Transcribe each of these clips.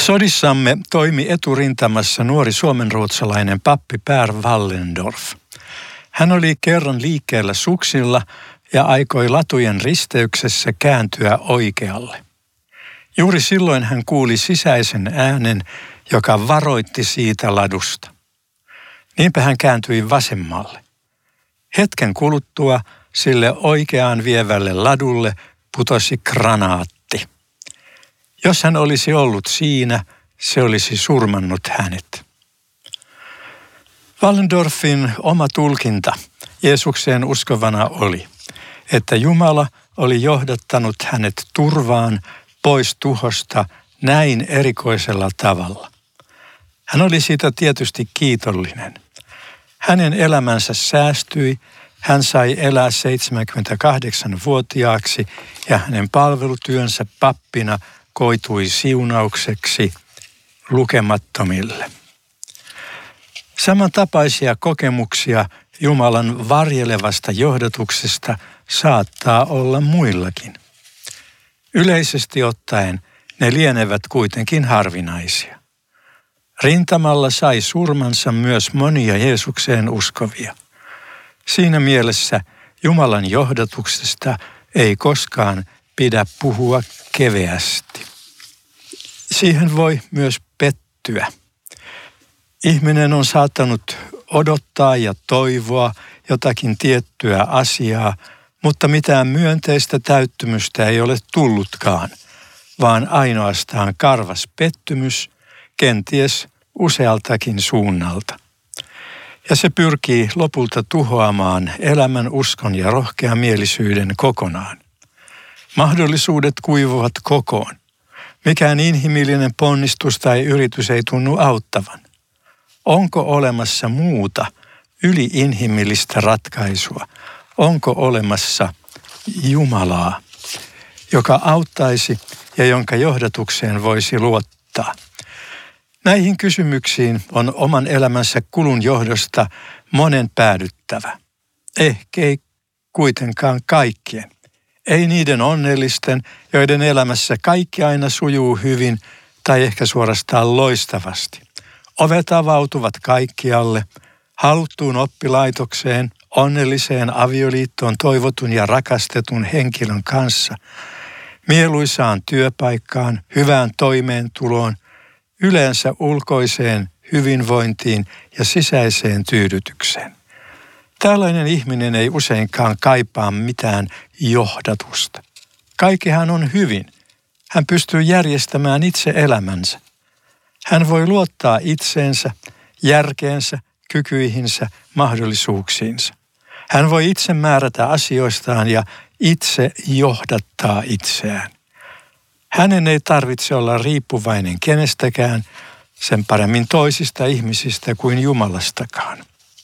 Sodissamme toimi eturintamassa nuori suomenruotsalainen pappi Per Wallendorf. Hän oli kerran liikkeellä suksilla ja aikoi latujen risteyksessä kääntyä oikealle. Juuri silloin hän kuuli sisäisen äänen, joka varoitti siitä ladusta. Niinpä hän kääntyi vasemmalle. Hetken kuluttua sille oikeaan vievälle ladulle putosi granaatti. Jos hän olisi ollut siinä, se olisi surmannut hänet. Wallendorfin oma tulkinta Jeesukseen uskovana oli, että Jumala oli johdattanut hänet turvaan pois tuhosta näin erikoisella tavalla. Hän oli siitä tietysti kiitollinen. Hänen elämänsä säästyi, hän sai elää 78-vuotiaaksi ja hänen palvelutyönsä pappina koitui siunaukseksi lukemattomille. Samantapaisia kokemuksia Jumalan varjelevasta johdatuksesta saattaa olla muillakin. Yleisesti ottaen ne lienevät kuitenkin harvinaisia. Rintamalla sai surmansa myös monia Jeesukseen uskovia. Siinä mielessä Jumalan johdatuksesta ei koskaan pidä puhua keveästi. Siihen voi myös pettyä. Ihminen on saattanut odottaa ja toivoa jotakin tiettyä asiaa, mutta mitään myönteistä täyttymystä ei ole tullutkaan, vaan ainoastaan karvas pettymys, kenties usealtakin suunnalta. Ja se pyrkii lopulta tuhoamaan elämän, uskon ja rohkeamielisyyden kokonaan. Mahdollisuudet kuivuvat kokoon. Mikään inhimillinen ponnistus tai yritys ei tunnu auttavan. Onko olemassa muuta yli-inhimillistä ratkaisua? Onko olemassa Jumalaa, joka auttaisi ja jonka johdatukseen voisi luottaa? Näihin kysymyksiin on oman elämänsä kulun johdosta monen päädyttävä. Ehkä ei kuitenkaan kaikkien. Ei niiden onnellisten, joiden elämässä kaikki aina sujuu hyvin tai ehkä suorastaan loistavasti. Ovet avautuvat kaikkialle, haluttuun oppilaitokseen, onnelliseen avioliittoon toivotun ja rakastetun henkilön kanssa, mieluisaan työpaikkaan, hyvään toimeentuloon, yleensä ulkoiseen hyvinvointiin ja sisäiseen tyydytykseen. Tällainen ihminen ei useinkaan kaipaa mitään johdatusta. Kaikkihan on hyvin. Hän pystyy järjestämään itse elämänsä. Hän voi luottaa itseensä, järkeensä, kykyihinsä, mahdollisuuksiinsa. Hän voi itse määrätä asioistaan ja itse johdattaa itseään. Hänen ei tarvitse olla riippuvainen kenestäkään, sen paremmin toisista ihmisistä kuin Jumalastakaan.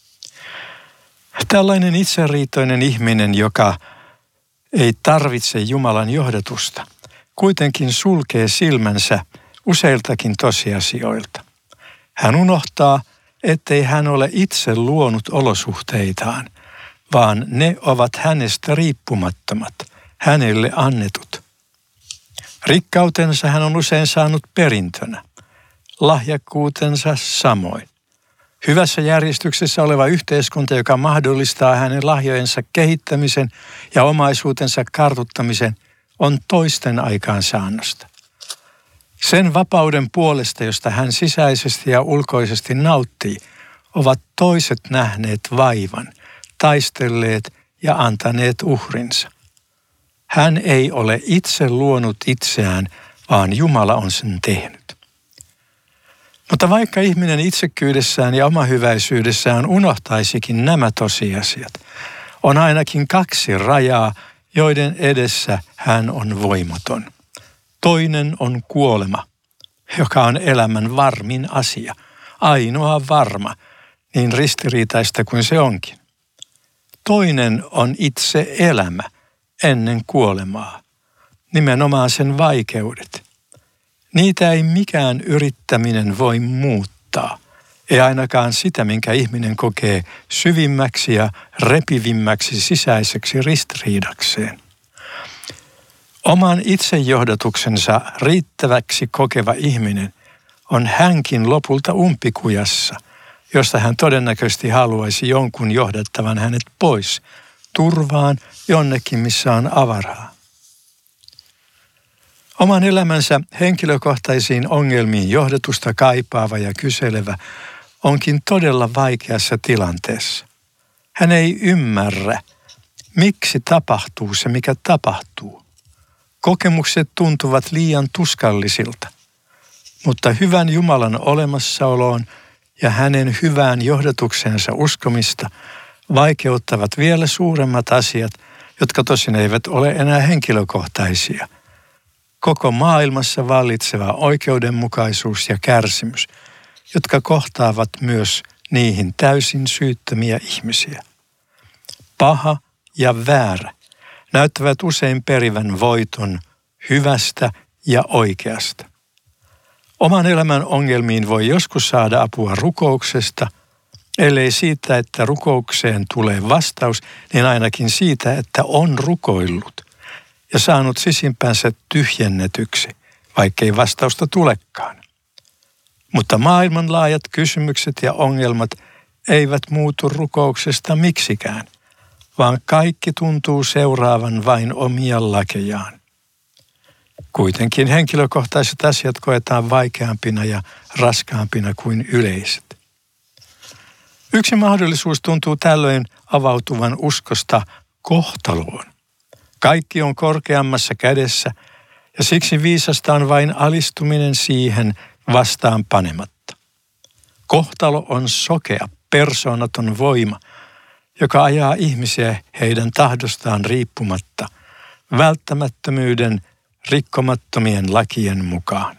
Tällainen itseriitoinen ihminen, joka ei tarvitse Jumalan johdatusta, kuitenkin sulkee silmänsä useiltakin tosiasioilta. Hän unohtaa, ettei hän ole itse luonut olosuhteitaan, vaan ne ovat hänestä riippumattomat, hänelle annetut. Rikkautensa hän on usein saanut perintönä, lahjakkuutensa samoin. Hyvässä järjestyksessä oleva yhteiskunta, joka mahdollistaa hänen lahjojensa kehittämisen ja omaisuutensa kartuttamisen, on toisten aikaansaannosta. Sen vapauden puolesta, josta hän sisäisesti ja ulkoisesti nauttii, ovat toiset nähneet vaivan, taistelleet ja antaneet uhrinsa. Hän ei ole itse luonut itseään, vaan Jumala on sen tehnyt. Mutta vaikka ihminen itsekkyydessään ja omahyväisyydessään unohtaisikin nämä tosiasiat, on ainakin 2 rajaa, joiden edessä hän on voimaton. Toinen on kuolema, joka on elämän varmin asia, ainoa varma, niin ristiriitaista kuin se onkin. Toinen on itse elämä ennen kuolemaa, nimenomaan sen vaikeudet. Niitä ei mikään yrittäminen voi muuttaa, ei ainakaan sitä, minkä ihminen kokee syvimmäksi ja repivimmäksi sisäiseksi ristiriidakseen. Oman itsejohdatuksensa riittäväksi kokeva ihminen on hänkin lopulta umpikujassa, josta hän todennäköisesti haluaisi jonkun johdattavan hänet pois, turvaan jonnekin, missä on avaraa. Oman elämänsä henkilökohtaisiin ongelmiin johdatusta kaipaava ja kyselevä onkin todella vaikeassa tilanteessa. Hän ei ymmärrä, miksi tapahtuu se, mikä tapahtuu. Kokemukset tuntuvat liian tuskallisilta, mutta hyvän Jumalan olemassaoloon ja hänen hyvään johdatuksensa uskomista vaikeuttavat vielä suuremmat asiat, jotka tosin eivät ole enää henkilökohtaisia. Koko maailmassa vallitseva oikeudenmukaisuus ja kärsimys, jotka kohtaavat myös niihin täysin syyttömiä ihmisiä. Paha ja väärä näyttävät usein perivän voiton hyvästä ja oikeasta. Oman elämän ongelmiin voi joskus saada apua rukouksesta, ellei siitä, että rukoukseen tulee vastaus, niin ainakin siitä, että on rukoillut ja saanut sisimpänsä tyhjennetyksi, vaikkei vastausta tulekaan. Mutta maailmanlaajat kysymykset ja ongelmat eivät muutu rukouksesta miksikään, vaan kaikki tuntuu seuraavan vain omia lakejaan. Kuitenkin henkilökohtaiset asiat koetaan vaikeampina ja raskaampina kuin yleiset. Yksi mahdollisuus tuntuu tällöin avautuvan uskosta kohtaloon. Kaikki on korkeammassa kädessä ja siksi viisasta on vain alistuminen siihen vastaan panematta. Kohtalo on sokea, persoonaton voima, joka ajaa ihmisiä heidän tahdostaan riippumatta välttämättömyyden rikkomattomien lakien mukaan.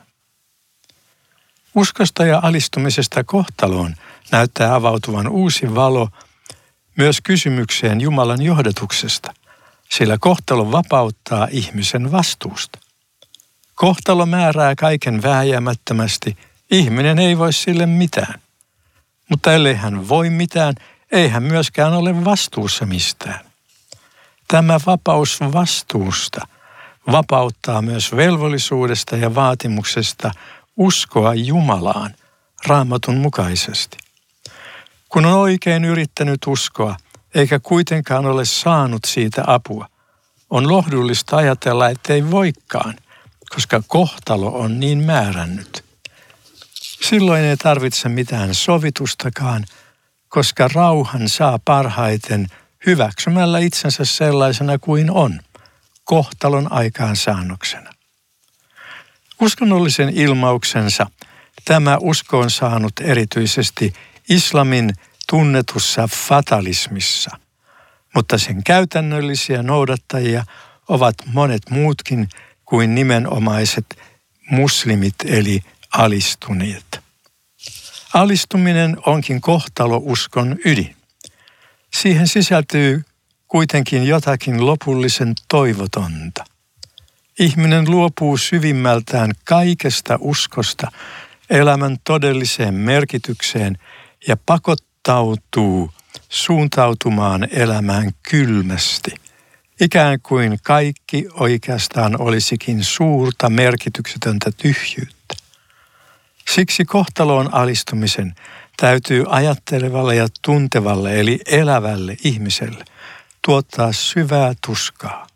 Uskosta ja alistumisesta kohtaloon näyttää avautuvan uusi valo myös kysymykseen Jumalan johdatuksesta, sillä kohtalo vapauttaa ihmisen vastuusta. Kohtalo määrää kaiken vääjäämättömästi, ihminen ei voi sille mitään. Mutta ellei hän voi mitään, ei hän myöskään ole vastuussa mistään. Tämä vapaus vastuusta vapauttaa myös velvollisuudesta ja vaatimuksesta uskoa Jumalaan Raamatun mukaisesti. Kun on oikein yrittänyt uskoa, eikä kuitenkaan ole saanut siitä apua, on lohdullista ajatella, ettei voikaan, koska kohtalo on niin määrännyt. Silloin ei tarvitse mitään sovitustakaan, koska rauhan saa parhaiten hyväksymällä itsensä sellaisena kuin on, kohtalon aikaansaannoksena. Uskonnollisen ilmauksensa tämä usko on saanut erityisesti islamin tunnetussa fatalismissa, mutta sen käytännöllisiä noudattajia ovat monet muutkin kuin nimenomaiset muslimit eli alistuneet. Alistuminen onkin kohtalouskon ydin. Siihen sisältyy kuitenkin jotakin lopullisen toivotonta. Ihminen luopuu syvimmältään kaikesta uskosta elämän todelliseen merkitykseen ja pakottautuu suuntautumaan elämään kylmästi, ikään kuin kaikki oikeastaan olisikin suurta merkityksetöntä tyhjyyttä. Siksi kohtaloon alistumisen täytyy ajattelevalle ja tuntevalle eli elävälle ihmiselle tuottaa syvää tuskaa.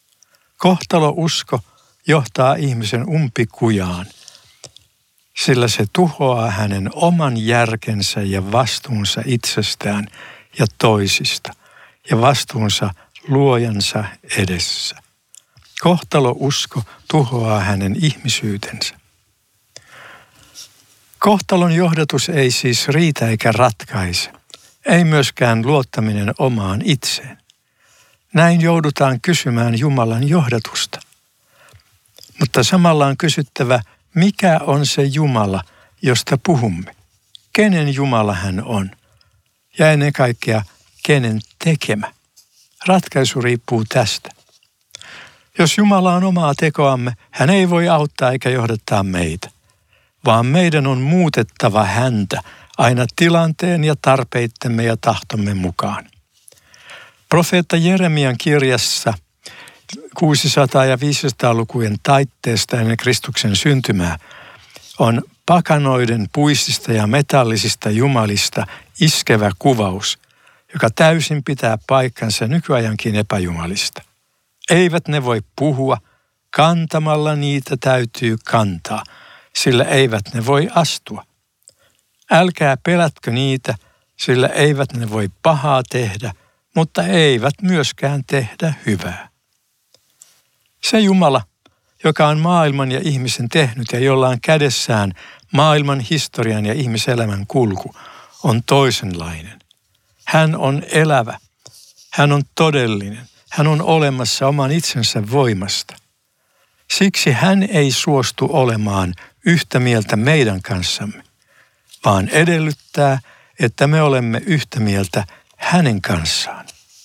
Kohtalousko johtaa ihmisen umpikujaan, sillä se tuhoaa hänen oman järkensä ja vastuunsa itsestään ja toisista ja vastuunsa luojansa edessä. Kohtalousko tuhoaa hänen ihmisyytensä. Kohtalon johdatus ei siis riitä eikä ratkaise, ei myöskään luottaminen omaan itseen. Näin joudutaan kysymään Jumalan johdatusta. Mutta samalla on kysyttävä, mikä on se Jumala, josta puhumme? Kenen Jumala hän on? Ja ennen kaikkea, kenen tekemä? Ratkaisu riippuu tästä. Jos Jumala on omaa tekoamme, hän ei voi auttaa eikä johdattaa meitä, vaan meidän on muutettava häntä aina tilanteen ja tarpeittemme ja tahtomme mukaan. Profeetta Jeremian kirjassa 600- ja 500-lukujen taitteesta ennen Kristuksen syntymää on pakanoiden puisista ja metallisista jumalista iskevä kuvaus, joka täysin pitää paikkansa nykyajankin epäjumalista. Eivät ne voi puhua, kantamalla niitä täytyy kantaa, sillä eivät ne voi astua. Älkää pelätkö niitä, sillä eivät ne voi pahaa tehdä, mutta eivät myöskään tehdä hyvää. Se Jumala, joka on maailman ja ihmisen tehnyt ja jolla on kädessään maailman historian ja ihmiselämän kulku, on toisenlainen. Hän on elävä. Hän on todellinen. Hän on olemassa oman itsensä voimasta. Siksi hän ei suostu olemaan yhtä mieltä meidän kanssamme, vaan edellyttää, että me olemme yhtä mieltä hänen kanssaan.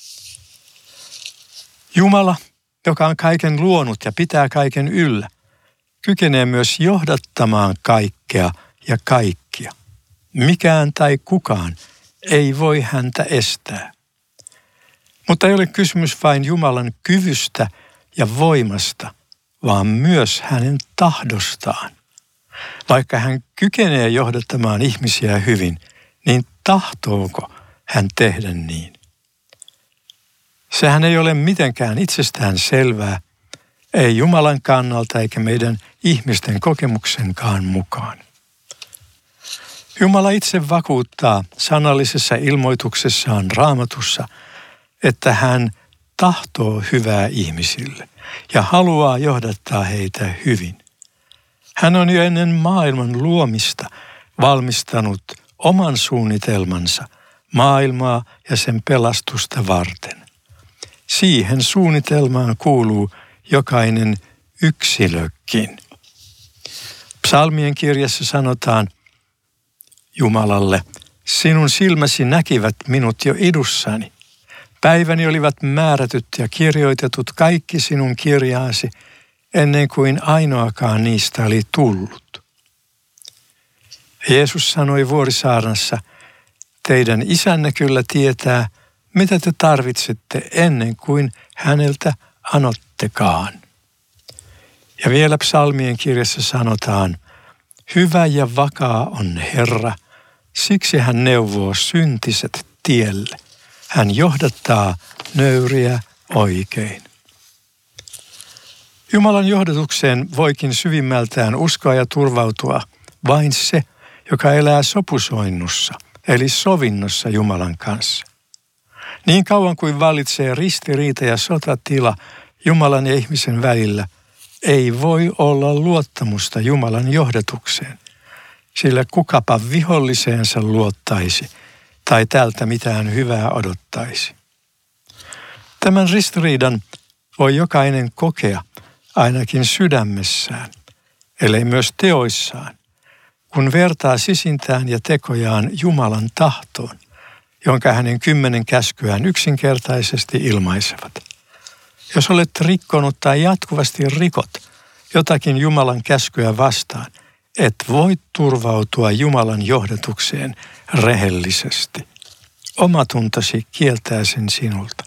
Jumala, joka on kaiken luonut ja pitää kaiken yllä, kykenee myös johdattamaan kaikkea ja kaikkia. Mikään tai kukaan ei voi häntä estää. Mutta ei ole kysymys vain Jumalan kyvystä ja voimasta, vaan myös hänen tahdostaan. Vaikka hän kykenee johdattamaan ihmisiä hyvin, niin tahtooko hän tehdä niin? Sehän ei ole mitenkään itsestään selvää, ei Jumalan kannalta eikä meidän ihmisten kokemuksenkaan mukaan. Jumala itse vakuuttaa sanallisessa ilmoituksessaan Raamatussa, että hän tahtoo hyvää ihmisille ja haluaa johdattaa heitä hyvin. Hän on jo ennen maailman luomista valmistanut oman suunnitelmansa maailmaa ja sen pelastusta varten. Siihen suunnitelmaan kuuluu jokainen yksilökin. Psalmien kirjassa sanotaan Jumalalle, sinun silmäsi näkivät minut jo idussani. Päiväni olivat määrätyt ja kirjoitetut kaikki sinun kirjaasi, ennen kuin ainoakaan niistä oli tullut. Jeesus sanoi Vuorisaarnassa, teidän isänne kyllä tietää, mitä te tarvitsette ennen kuin häneltä anottekaan. Ja vielä psalmien kirjassa sanotaan, hyvä ja vakaa on Herra, siksi hän neuvoo syntiset tielle. Hän johdattaa nöyriä oikein. Jumalan johdatukseen voikin syvimmältään uskoa ja turvautua vain se, joka elää sopusoinnussa, eli sovinnossa Jumalan kanssa. Niin kauan kuin vallitsee ristiriita ja sotatila Jumalan ja ihmisen välillä, ei voi olla luottamusta Jumalan johdatukseen, sillä kukapa viholliseensa luottaisi tai tältä mitään hyvää odottaisi. Tämän ristiriidan voi jokainen kokea ainakin sydämessään, ellei myös teoissaan, kun vertaa sisintään ja tekojaan Jumalan tahtoon, jonka hänen 10 käskyään yksinkertaisesti ilmaisevat. Jos olet rikkonut tai jatkuvasti rikot jotakin Jumalan käskyä vastaan, et voi turvautua Jumalan johdatukseen rehellisesti. Omatuntosi kieltää sen sinulta.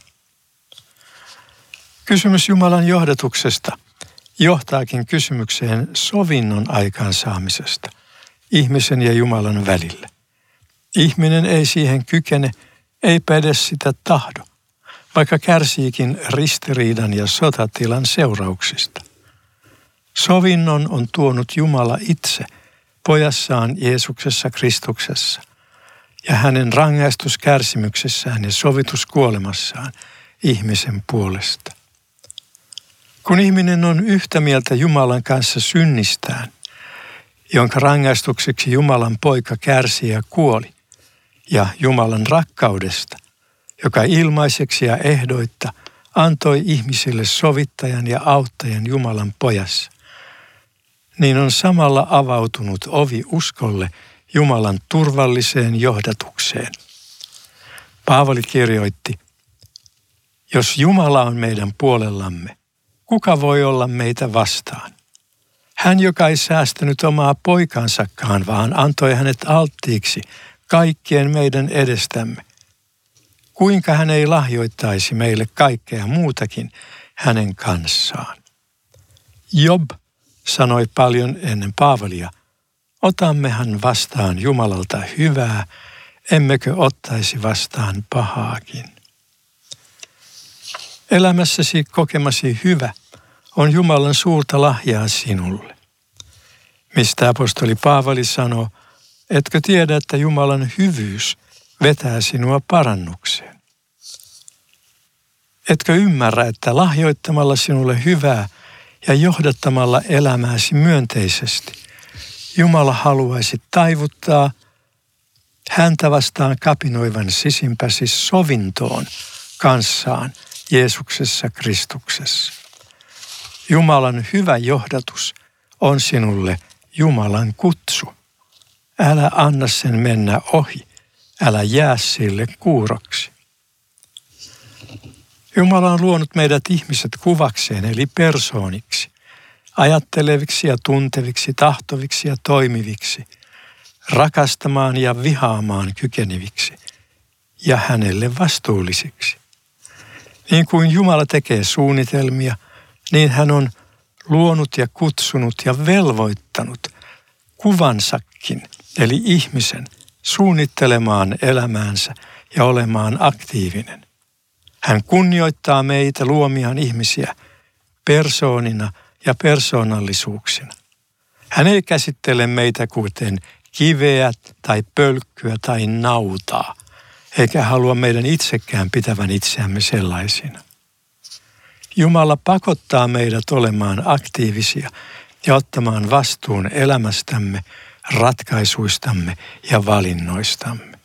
Kysymys Jumalan johdatuksesta johtaakin kysymykseen sovinnon aikaansaamisesta ihmisen ja Jumalan välillä. Ihminen ei siihen kykene, eipä edes sitä tahdo, vaikka kärsiikin ristiriidan ja sotatilan seurauksista. Sovinnon on tuonut Jumala itse pojassaan Jeesuksessa Kristuksessa ja hänen rangaistuskärsimyksessään ja sovituskuolemassaan ihmisen puolesta. Kun ihminen on yhtä mieltä Jumalan kanssa synnistään, jonka rangaistukseksi Jumalan poika kärsi ja kuoli, ja Jumalan rakkaudesta, joka ilmaiseksi ja ehdoitta antoi ihmisille sovittajan ja auttajan Jumalan pojassa, niin on samalla avautunut ovi uskolle Jumalan turvalliseen johdatukseen. Paavali kirjoitti, jos Jumala on meidän puolellamme, kuka voi olla meitä vastaan? Hän, joka ei säästänyt omaa poikansakaan, vaan antoi hänet alttiiksi kaikkien meidän edestämme. Kuinka hän ei lahjoittaisi meille kaikkea muutakin hänen kanssaan? Job sanoi paljon ennen Paavalia, Otammehan vastaan Jumalalta hyvää, emmekö ottaisi vastaan pahaakin. Elämässäsi kokemasi hyvä on Jumalan suurta lahjaa sinulle. Mistä apostoli Paavali sanoo, etkö tiedä, että Jumalan hyvyys vetää sinua parannukseen? Etkö ymmärrä, että lahjoittamalla sinulle hyvää ja johdattamalla elämääsi myönteisesti, Jumala haluaisi taivuttaa häntä vastaan kapinoivan sisimpäsi sovintoon kanssaan Jeesuksessa Kristuksessa. Jumalan hyvä johdatus on sinulle Jumalan kutsu. Älä anna sen mennä ohi, älä jää sille kuuroksi. Jumala on luonut meidät ihmiset kuvakseen eli persooniksi, ajatteleviksi ja tunteviksi, tahtoviksi ja toimiviksi, rakastamaan ja vihaamaan kykeneviksi ja hänelle vastuullisiksi. Niin kuin Jumala tekee suunnitelmia, niin hän on luonut ja kutsunut ja velvoittanut kuvansakin, eli ihmisen, suunnittelemaan elämäänsä ja olemaan aktiivinen. Hän kunnioittaa meitä luomiaan ihmisiä persoonina ja persoonallisuuksina. Hän ei käsittele meitä kuten kiveä tai pölkkyä tai nautaa, eikä halua meidän itsekään pitävän itseämme sellaisina. Jumala pakottaa meidät olemaan aktiivisia ja ottamaan vastuun elämästämme, ratkaisuistamme ja valinnoistamme.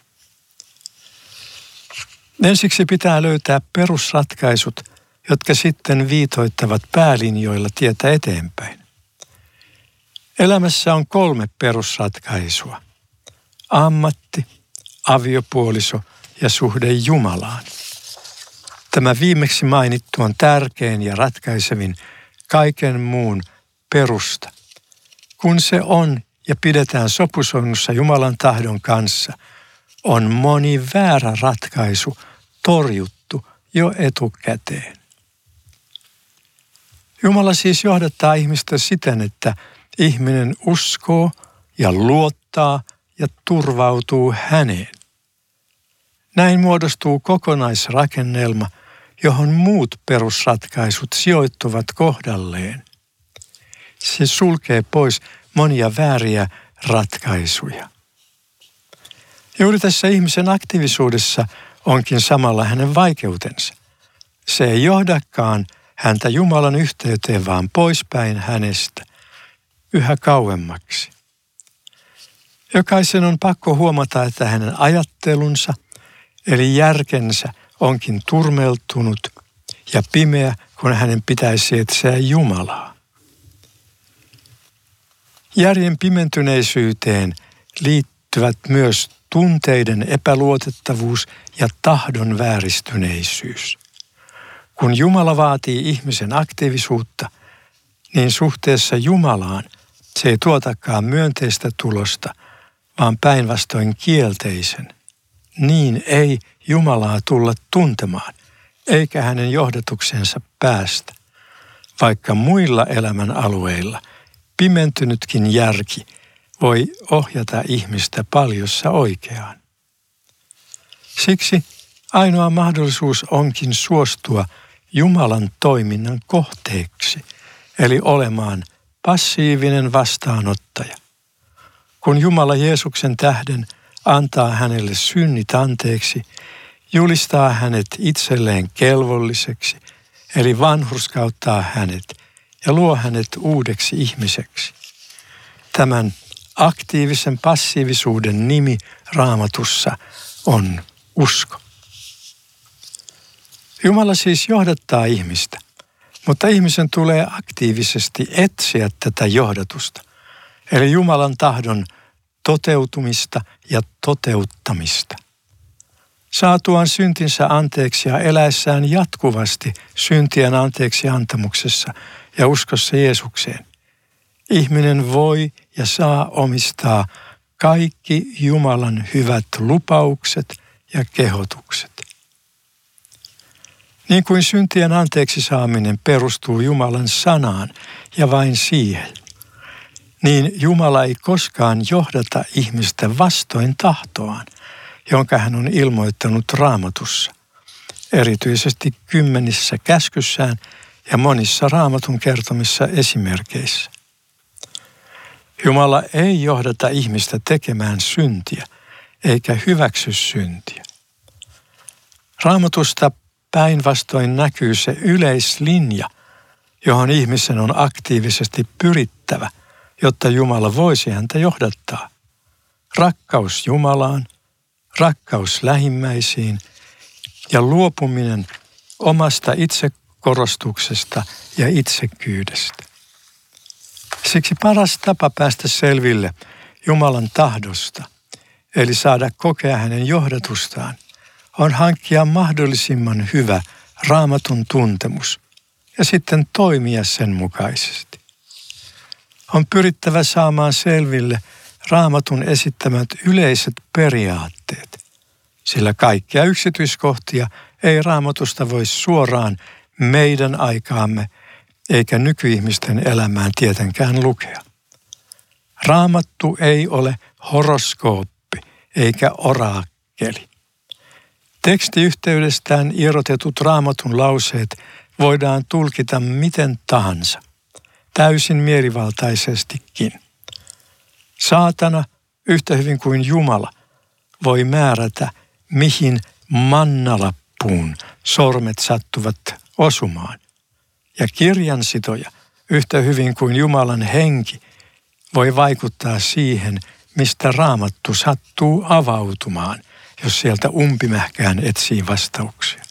Ensiksi pitää löytää perusratkaisut, jotka sitten viitoittavat päälinjoilla tietä eteenpäin. Elämässä on 3 perusratkaisua. Ammatti, aviopuoliso ja suhde Jumalaan. Tämä viimeksi mainittu on tärkein ja ratkaisevin kaiken muun perusta. Kun se on ja pidetään sopusoinnussa Jumalan tahdon kanssa, on moni väärä ratkaisu torjuttu jo etukäteen. Jumala siis johdattaa ihmistä siten, että ihminen uskoo ja luottaa ja turvautuu häneen. Näin muodostuu kokonaisrakennelma, johon muut perusratkaisut sijoittuvat kohdalleen. Se sulkee pois monia vääriä ratkaisuja. Juuri tässä ihmisen aktiivisuudessa onkin samalla hänen vaikeutensa. Se ei johdakaan häntä Jumalan yhteyteen, vaan poispäin hänestä, yhä kauemmaksi. Jokaisen on pakko huomata, että hänen ajattelunsa, eli järkensä, onkin turmeltunut ja pimeä, kun hänen pitäisi etsiä Jumalaa. Järjen pimentyneisyyteen liittyvät myös tunteiden epäluotettavuus ja tahdon vääristyneisyys. Kun Jumala vaatii ihmisen aktiivisuutta, niin suhteessa Jumalaan se ei tuotakaan myönteistä tulosta, vaan päinvastoin kielteisen. Niin ei Jumalaa tulla tuntemaan, eikä hänen johdatuksensa päästä, vaikka muilla elämän alueilla pimentynytkin järki voi ohjata ihmistä paljossa oikeaan. Siksi ainoa mahdollisuus onkin suostua Jumalan toiminnan kohteeksi, eli olemaan passiivinen vastaanottaja. Kun Jumala Jeesuksen tähden antaa hänelle synnit anteeksi, julistaa hänet itselleen kelvolliseksi, eli vanhurskauttaa hänet ja luo hänet uudeksi ihmiseksi. Tämän aktiivisen passiivisuuden nimi Raamatussa on usko. Jumala siis johdattaa ihmistä, mutta ihmisen tulee aktiivisesti etsiä tätä johdatusta, eli Jumalan tahdon toteutumista ja toteuttamista. Saatuaan syntinsä anteeksi ja eläessään jatkuvasti syntien anteeksi antamuksessa ja uskossa Jeesukseen, ihminen voi ja saa omistaa kaikki Jumalan hyvät lupaukset ja kehotukset. Niin kuin syntien anteeksi saaminen perustuu Jumalan sanaan ja vain siihen, niin Jumala ei koskaan johdata ihmistä vastoin tahtoaan, jonka hän on ilmoittanut Raamatussa, erityisesti 10 käskyssään ja monissa Raamatun kertomissa esimerkeissä. Jumala ei johdata ihmistä tekemään syntiä, eikä hyväksy syntiä. Raamatusta päinvastoin näkyy se yleislinja, johon ihmisen on aktiivisesti pyrittävä, jotta Jumala voisi häntä johdattaa. Rakkaus Jumalaan, rakkaus lähimmäisiin ja luopuminen omasta itsekorostuksesta ja itsekyydestä. Siksi paras tapa päästä selville Jumalan tahdosta, eli saada kokea hänen johdatustaan, on hankkia mahdollisimman hyvä Raamatun tuntemus ja sitten toimia sen mukaisesti. On pyrittävä saamaan selville Raamatun esittämät yleiset periaatteet, sillä kaikkia yksityiskohtia ei Raamatusta voi suoraan meidän aikaamme eikä nykyihmisten elämään tietenkään lukea. Raamattu ei ole horoskooppi eikä oraakkeli. Tekstiyhteydestään irrotetut Raamatun lauseet voidaan tulkita miten tahansa, täysin mielivaltaisestikin. Saatana, yhtä hyvin kuin Jumala, voi määrätä, mihin mannalappuun sormet sattuvat osumaan. Ja kirjansitoja, yhtä hyvin kuin Jumalan henki, voi vaikuttaa siihen, mistä Raamattu sattuu avautumaan, jos sieltä umpimähkään etsii vastauksia.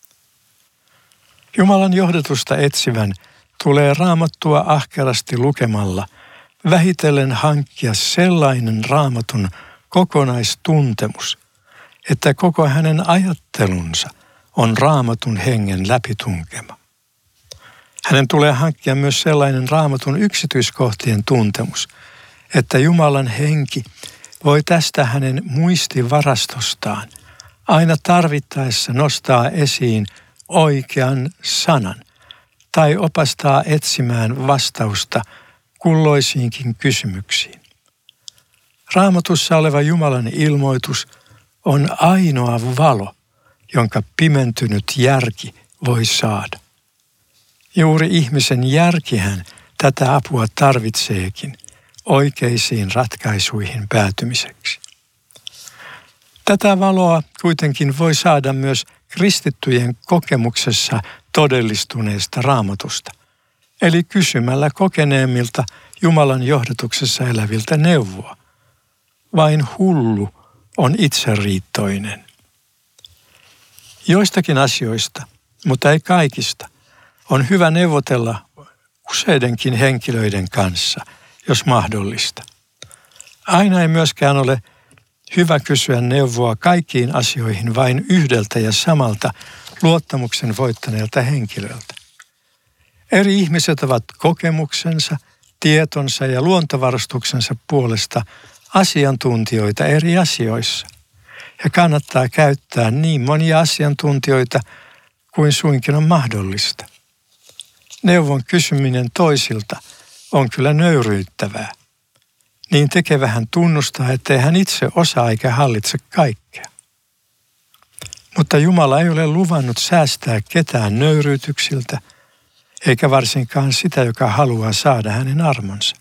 Jumalan johdatusta etsivän tulee Raamattua ahkerasti lukemalla vähitellen hankkia sellainen Raamatun kokonaistuntemus, että koko hänen ajattelunsa on Raamatun hengen läpitunkema. Hänen tulee hankkia myös sellainen Raamatun yksityiskohtien tuntemus, että Jumalan henki voi tästä hänen muistivarastostaan aina tarvittaessa nostaa esiin oikean sanan tai opastaa etsimään vastausta kulloisiinkin kysymyksiin. Raamatussa oleva Jumalan ilmoitus on ainoa valo, jonka pimentynyt järki voi saada. Juuri ihmisen järkihän tätä apua tarvitseekin oikeisiin ratkaisuihin päätymiseksi. Tätä valoa kuitenkin voi saada myös kristittyjen kokemuksessa todellistuneesta Raamatusta, eli kysymällä kokeneemmilta Jumalan johdatuksessa eläviltä neuvoa. Vain hullu on itseriittoinen. Joistakin asioista, mutta ei kaikista, on hyvä neuvotella useidenkin henkilöiden kanssa, jos mahdollista. Aina ei myöskään ole hyvä kysyä neuvoa kaikkiin asioihin vain yhdeltä ja samalta luottamuksen voittaneelta henkilöltä. Eri ihmiset ovat kokemuksensa, tietonsa ja luontovarustuksensa puolesta asiantuntijoita eri asioissa. Ja kannattaa käyttää niin monia asiantuntijoita kuin suinkin on mahdollista. Neuvon kysyminen toisilta on kyllä nöyryyttävää. Niin tekevä hän tunnustaa, ettei hän itse osaa eikä hallitse kaikkea. Mutta Jumala ei ole luvannut säästää ketään nöyryytyksiltä, eikä varsinkaan sitä, joka haluaa saada hänen armonsa.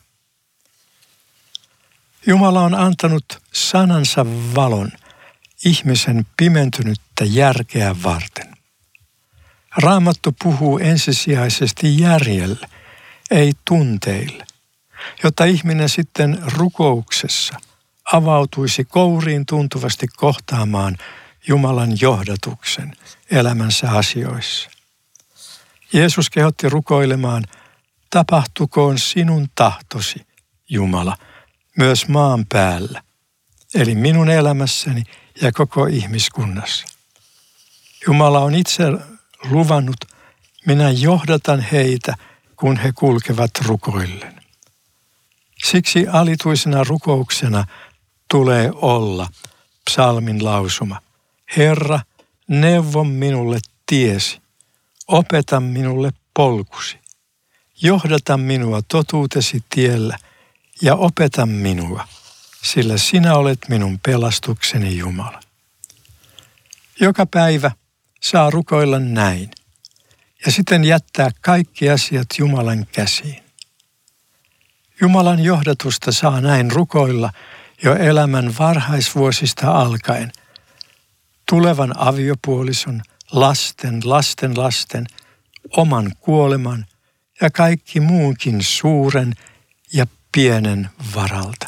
Jumala on antanut sanansa valon ihmisen pimentynyttä järkeä varten. Raamattu puhuu ensisijaisesti järjelle, ei tunteille, jotta ihminen sitten rukouksessa avautuisi kouriin tuntuvasti kohtaamaan Jumalan johdatuksen elämänsä asioissa. Jeesus kehotti rukoilemaan, tapahtukoon sinun tahtosi, Jumala, myös maan päällä, eli minun elämässäni ja koko ihmiskunnassa. Jumala on itse luvannut, minä johdatan heitä, kun he kulkevat rukoillen. Siksi alituisena rukouksena tulee olla psalmin lausuma. Herra, neuvo minulle tiesi, opeta minulle polkusi, johdata minua totuutesi tiellä ja opeta minua, sillä sinä olet minun pelastukseni Jumala. Joka päivä saa rukoilla näin ja sitten jättää kaikki asiat Jumalan käsiin. Jumalan johdatusta saa näin rukoilla jo elämän varhaisvuosista alkaen, tulevan aviopuolison, lasten, oman kuoleman ja kaikki muunkin suuren ja pienen varalta.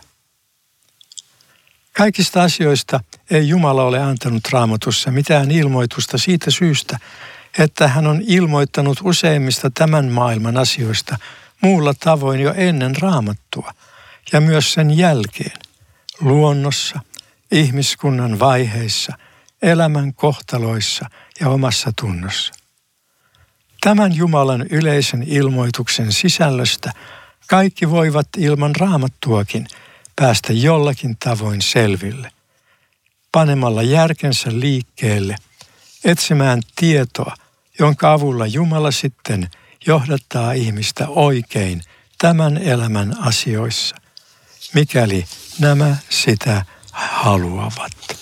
Kaikista asioista ei Jumala ole antanut Raamatussa mitään ilmoitusta siitä syystä, että hän on ilmoittanut useimmista tämän maailman asioista muulla tavoin jo ennen Raamattua ja myös sen jälkeen, luonnossa, ihmiskunnan vaiheissa, elämän kohtaloissa ja omassa tunnossa. Tämän Jumalan yleisen ilmoituksen sisällöstä kaikki voivat ilman Raamattuakin päästä jollakin tavoin selville, panemalla järkensä liikkeelle, etsimään tietoa, jonka avulla Jumala sitten johdattaa ihmistä oikein tämän elämän asioissa, mikäli nämä sitä haluavat.